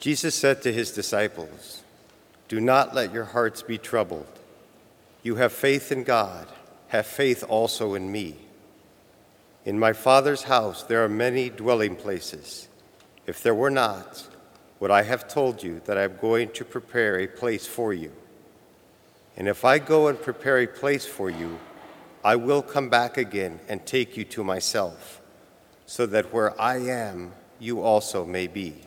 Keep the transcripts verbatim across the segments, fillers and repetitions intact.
Jesus said to his disciples, "Do not let your hearts be troubled. You have faith in God, have faith also in me. In my Father's house there are many dwelling places. If there were not, would I have told you that I am going to prepare a place for you? And if I go and prepare a place for you, I will come back again and take you to myself, so that where I am, you also may be.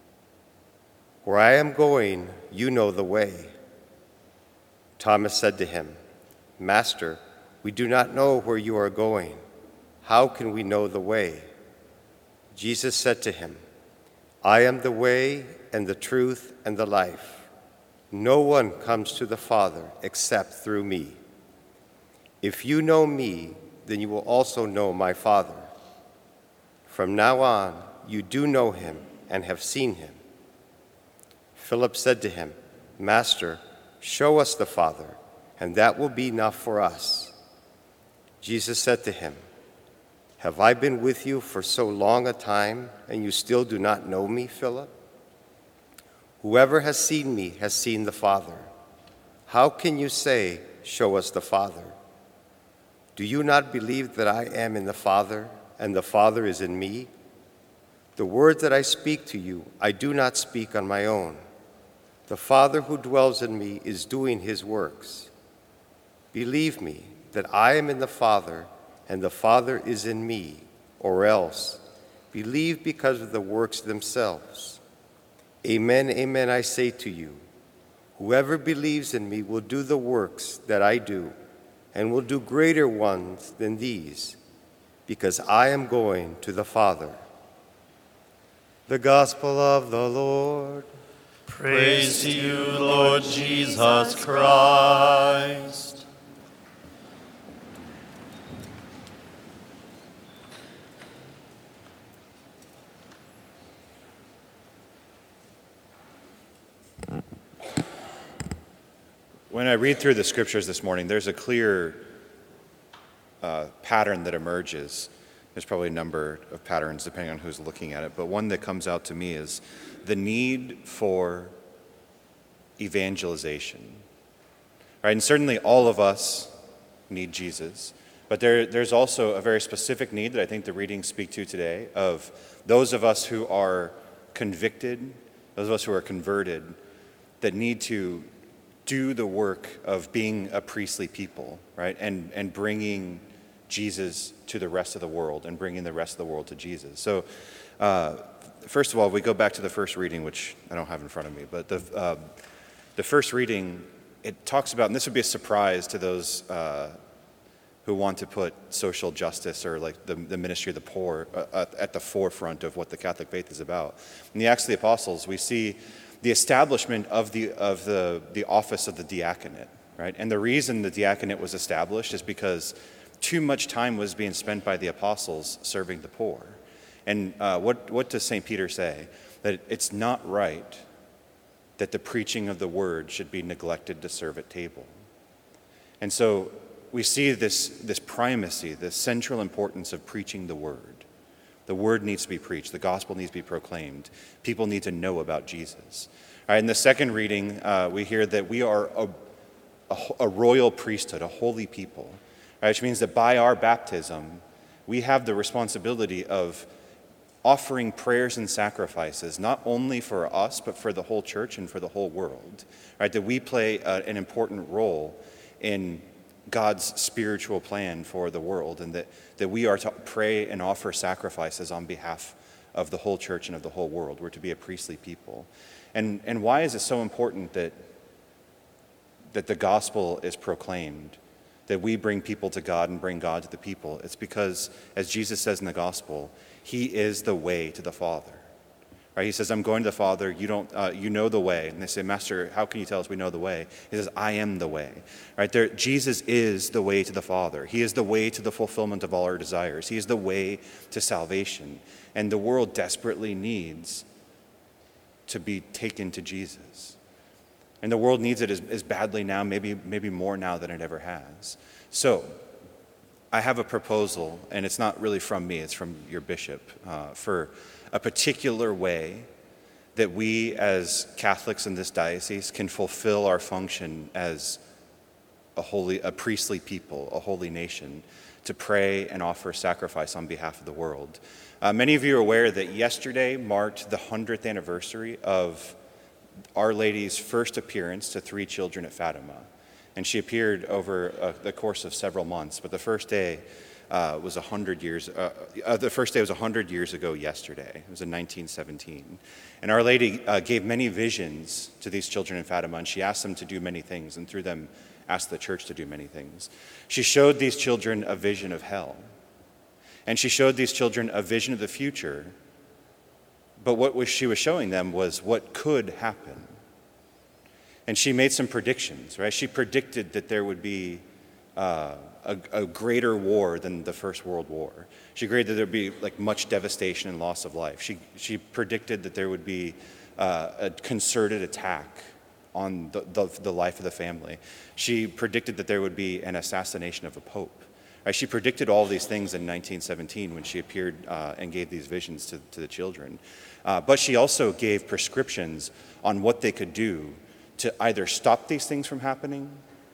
Where I am going, you know the way." Thomas said to him, "Master, we do not know where you are going. How can we know the way?" Jesus said to him, "I am the way and the truth and the life. No one comes to the Father except through me. If you know me, then you will also know my Father. From now on, you do know him and have seen him." Philip said to him, "Master, show us the Father, and that will be enough for us." Jesus said to him, "Have I been with you for so long a time, and you still do not know me, Philip? Whoever has seen me has seen the Father. How can you say, 'Show us the Father'? Do you not believe that I am in the Father, and the Father is in me? The words that I speak to you, I do not speak on my own. The Father who dwells in me is doing his works. Believe me that I am in the Father, and the Father is in me, or else believe because of the works themselves. Amen, amen, I say to you, whoever believes in me will do the works that I do, and will do greater ones than these, because I am going to the Father." The Gospel of the Lord. Praise to you, Lord Jesus Christ. When I read through the scriptures this morning, there's a clear uh, pattern that emerges. There's probably a number of patterns depending on who's looking at it, but one that comes out to me is the need for evangelization. Right? And certainly all of us need Jesus, but there, there's also a very specific need that I think the readings speak to today of those of us who are convicted, those of us who are converted, that need to do the work of being a priestly people, right? And, and bringing Jesus to the rest of the world and bringing the rest of the world to Jesus. So, uh, first of all, we go back to the first reading, which I don't have in front of me, but the uh, the first reading, it talks about, and this would be a surprise to those uh, who want to put social justice or like the, the ministry of the poor uh, at the forefront of what the Catholic faith is about. In the Acts of the Apostles, we see the establishment of the of the the office of the diaconate, right? And the reason the diaconate was established is because too much time was being spent by the apostles serving the poor. And uh, what, what does Saint Peter say? That it's not right that the preaching of the word should be neglected to serve at table. And so we see this, this primacy, the central importance of preaching the word. The word needs to be preached. The gospel needs to be proclaimed. People need to know about Jesus. All right, in the second reading, uh, we hear that we are a, a, a royal priesthood, a holy people. Right, which means that by our baptism, we have the responsibility of offering prayers and sacrifices, not only for us, but for the whole church and for the whole world. Right, that we play a, an important role in God's spiritual plan for the world, and that, that we are to pray and offer sacrifices on behalf of the whole church and of the whole world. We're to be a priestly people. And, and why is it so important that, that the gospel is proclaimed? That we bring people to God and bring God to the people? It's because, as Jesus says in the gospel, he is the way to the Father. Right? He says, I'm going to the Father, you don't, uh, you know the way. And they say, Master, how can you tell us we know the way? He says, I am the way. Right? There, Jesus is the way to the Father. He is the way to the fulfillment of all our desires. He is the way to salvation. And the world desperately needs to be taken to Jesus. And the world needs it as, as badly now, maybe, maybe more now than it ever has. So, I have a proposal, and it's not really from me, it's from your bishop, uh, for a particular way that we as Catholics in this diocese can fulfill our function as a holy, a priestly people, a holy nation, to pray and offer sacrifice on behalf of the world. Uh, many of you are aware that yesterday marked the hundredth anniversary of Our Lady's first appearance to three children at Fatima. And she appeared over uh, the course of several months, but the first day uh, was a hundred years. Uh, uh, the first day was a hundred years ago yesterday. It was in nineteen seventeen, and Our Lady uh, gave many visions to these children in Fatima, and she asked them to do many things, and through them asked the church to do many things. She showed these children a vision of hell, and she showed these children a vision of the future. But what was, she was showing them was what could happen. And she made some predictions, right? She predicted that there would be uh, a, a greater war than the First World War. She agreed that there would be like much devastation and loss of life. She, she predicted that there would be uh, a concerted attack on the, the, the life of the family. She predicted that there would be an assassination of a pope. Right? She predicted all these things in nineteen seventeen when she appeared uh, and gave these visions to, to the children. Uh, but she also gave prescriptions on what they could do to either stop these things from happening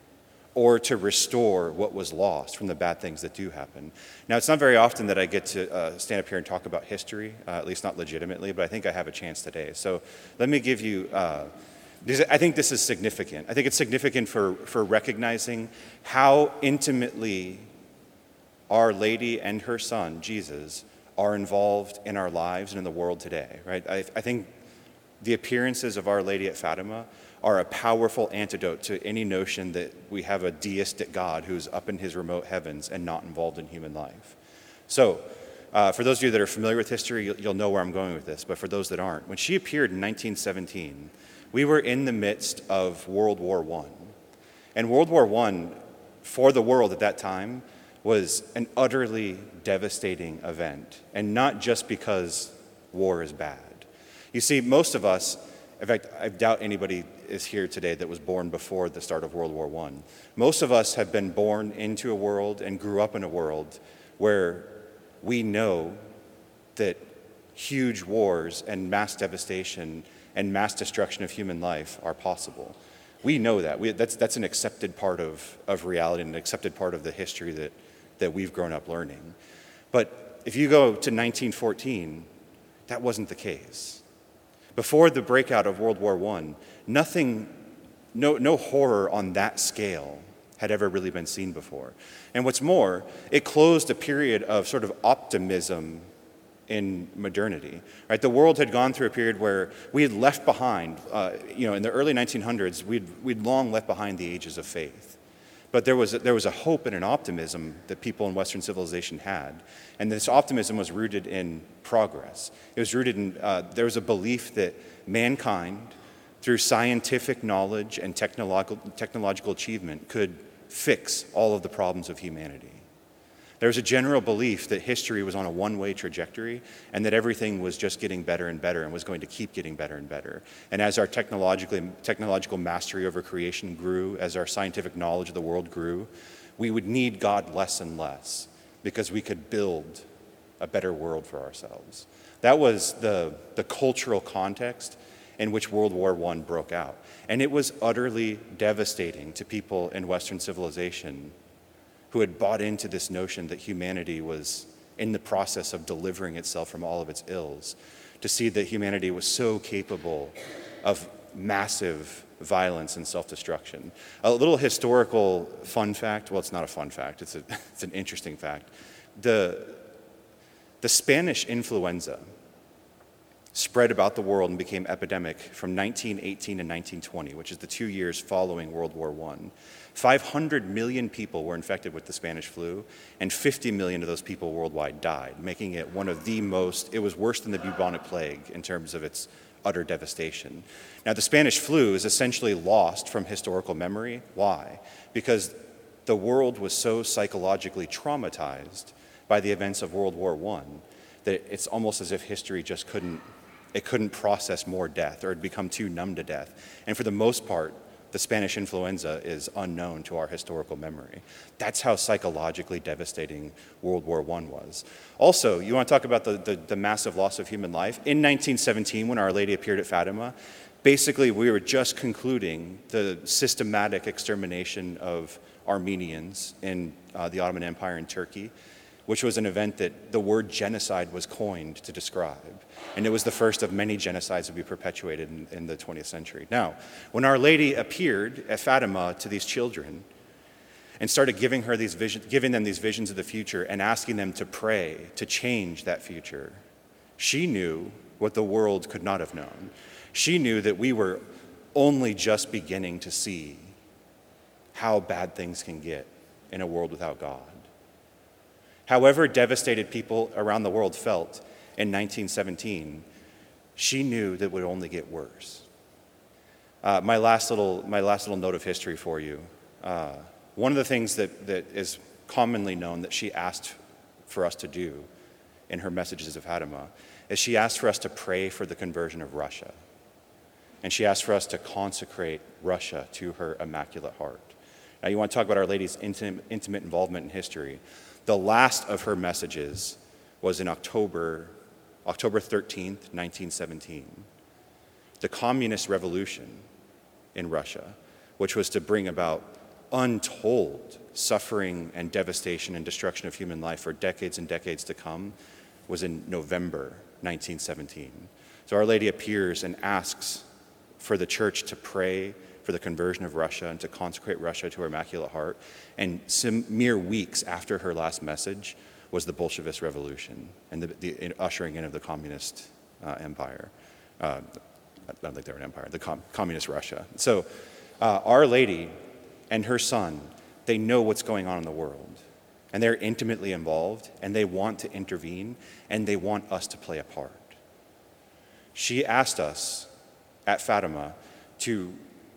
or to restore what was lost from the bad things that do happen. Now, it's not very often that I get to uh, stand up here and talk about history, uh, at least not legitimately, but I think I have a chance today. So let me give you, uh, I think this is significant. I think it's significant for, for recognizing how intimately Our Lady and her son, Jesus, are involved in our lives and in the world today, right? I, I think the appearances of Our Lady at Fatima are a powerful antidote to any notion that we have a deistic God who's up in his remote heavens and not involved in human life. So, uh, for those of you that are familiar with history, you'll, you'll know where I'm going with this, but for those that aren't, when she appeared in nineteen seventeen, we were in the midst of World War One. And World War One, for the world at that time, was an utterly devastating event, and not just because war is bad. You see, most of us, in fact, I doubt anybody is here today that was born before the start of World War One. Most of us have been born into a world and grew up in a world where we know that huge wars and mass devastation and mass destruction of human life are possible. We know that. We, that's, that's an accepted part of, of reality and an accepted part of the history that, that we've grown up learning. But if you go to nineteen fourteen, that wasn't the case. Before the breakout of World War One, nothing, no, no horror on that scale had ever really been seen before. And what's more, it closed a period of sort of optimism in modernity. Right? The world had gone through a period where we had left behind, uh, you know, in the early nineteen hundreds, we'd, we'd long left behind the ages of faith. But there was, a, there was a hope and an optimism that people in Western civilization had. And this optimism was rooted in progress. It was rooted in, uh, there was a belief that mankind, through scientific knowledge and technological, technological achievement, could fix all of the problems of humanity. There was a general belief that history was on a one-way trajectory and that everything was just getting better and better and was going to keep getting better and better. And as our technologically, technological mastery over creation grew, as our scientific knowledge of the world grew, we would need God less and less because we could build a better world for ourselves. That was the, the cultural context in which World War One broke out. And it was utterly devastating to people in Western civilization who had bought into this notion that humanity was in the process of delivering itself from all of its ills, to see that humanity was so capable of massive violence and self-destruction. A little historical fun fact, well, it's not a fun fact, it's, a, it's an interesting fact. The, the Spanish influenza spread about the world and became epidemic from nineteen eighteen to nineteen twenty, which is the two years following World War One. five hundred million people were infected with the Spanish flu, and fifty million of those people worldwide died, making it one of the most, it was worse than the bubonic plague in terms of its utter devastation. Now, the Spanish flu is essentially lost from historical memory. Why? Because the world was so psychologically traumatized by the events of World War One that it's almost as if history just couldn't, it couldn't process more death, or had become too numb to death. And for the most part, the Spanish influenza is unknown to our historical memory. That's how psychologically devastating World War One was. Also, you want to talk about the, the, the massive loss of human life? In nineteen seventeen, when Our Lady appeared at Fatima, basically we were just concluding the systematic extermination of Armenians in uh, the Ottoman Empire in Turkey, which was an event that the word genocide was coined to describe. And it was the first of many genocides to be perpetuated in, in the twentieth century. Now, when Our Lady appeared at Fatima to these children and started giving her these visions, giving them these visions of the future and asking them to pray to change that future, she knew what the world could not have known. She knew that we were only just beginning to see how bad things can get in a world without God. However devastated people around the world felt in nineteen seventeen, she knew that it would only get worse. Uh, my last little, my last little note of history for you. Uh, one of the things that, that is commonly known that she asked for us to do in her messages of Fatima is she asked for us to pray for the conversion of Russia. And she asked for us to consecrate Russia to her Immaculate Heart. Now, you want to talk about Our Lady's intimate, intimate involvement in history. The last of her messages was in October, October thirteenth, nineteen seventeen. The Communist Revolution in Russia, which was to bring about untold suffering and devastation and destruction of human life for decades and decades to come, was in November nineteen seventeen. So Our Lady appears and asks for the church to pray for the conversion of Russia and to consecrate Russia to her Immaculate Heart. And some mere weeks after her last message was the Bolshevist Revolution and the, the ushering in of the communist uh, empire. Uh, I don't think they were an empire, the com- communist Russia. So uh, Our Lady and her son, they know what's going on in the world. And they're intimately involved, and they want to intervene, and they want us to play a part. She asked us at Fatima to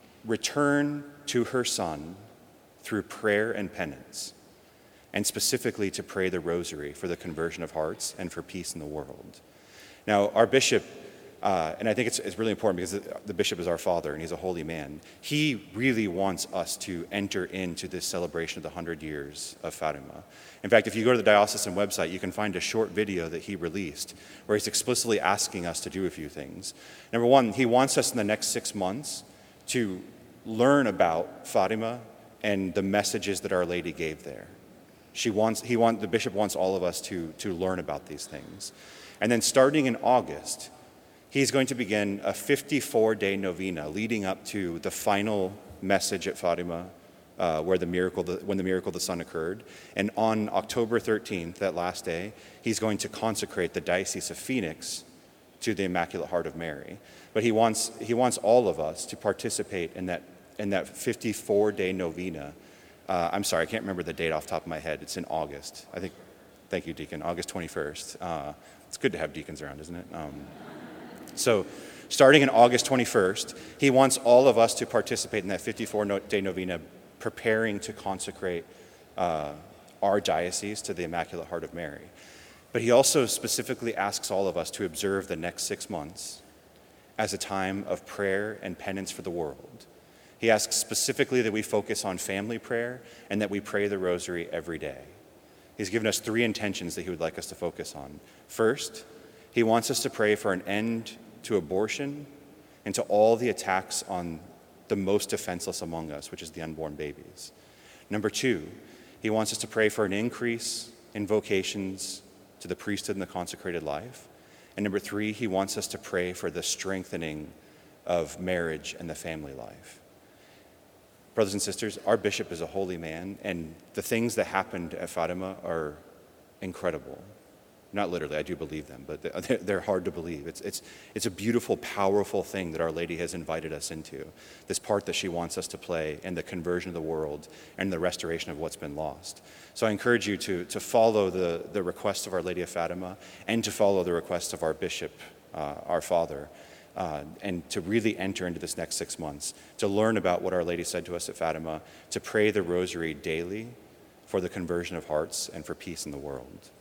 return to her son through prayer and penance, and specifically to pray the rosary for the conversion of hearts and for peace in the world. Now, our bishop, uh, and I think it's, it's really important because the bishop is our father and he's a holy man, he really wants us to enter into this celebration of the hundred years of Fatima. In fact, if you go to the diocesan website, you can find a short video that he released where he's explicitly asking us to do a few things. Number one, he wants us in the next six months to learn about Fatima and the messages that Our Lady gave there. She wants, he want, the bishop wants all of us to, to learn about these things. And then starting in August, he's going to begin a fifty-four day novena leading up to the final message at Fatima, uh, where the miracle, the, when the miracle of the sun occurred. And on October thirteenth, that last day, he's going to consecrate the Diocese of Phoenix to the Immaculate Heart of Mary. But he wants, he wants all of us to participate in that, in that fifty-four day novena. Uh, I'm sorry, I can't remember the date off the top of my head. It's in August. I think, thank you, Deacon, August twenty-first. Uh, it's good to have deacons around, isn't it? Um, so starting in August twenty-first, he wants all of us to participate in that fifty-four day novena, preparing to consecrate uh, our diocese to the Immaculate Heart of Mary. But he also specifically asks all of us to observe the next six months as a time of prayer and penance for the world. He asks specifically that we focus on family prayer and that we pray the rosary every day. He's given us three intentions that he would like us to focus on. First, he wants us to pray for an end to abortion and to all the attacks on the most defenseless among us, which is the unborn babies. Number two, he wants us to pray for an increase in vocations to the priesthood and the consecrated life. And number three, he wants us to pray for the strengthening of marriage and the family life. Brothers and sisters, our bishop is a holy man, and the things that happened at Fatima are incredible. Not literally, I do believe them, but they're hard to believe. It's, it's, it's a beautiful, powerful thing that Our Lady has invited us into, this part that she wants us to play in the conversion of the world and the restoration of what's been lost. So I encourage you to, to follow the, the requests of Our Lady of Fatima and to follow the requests of our bishop, uh, our father, uh, and to really enter into this next six months, to learn about what Our Lady said to us at Fatima, to pray the rosary daily for the conversion of hearts and for peace in the world.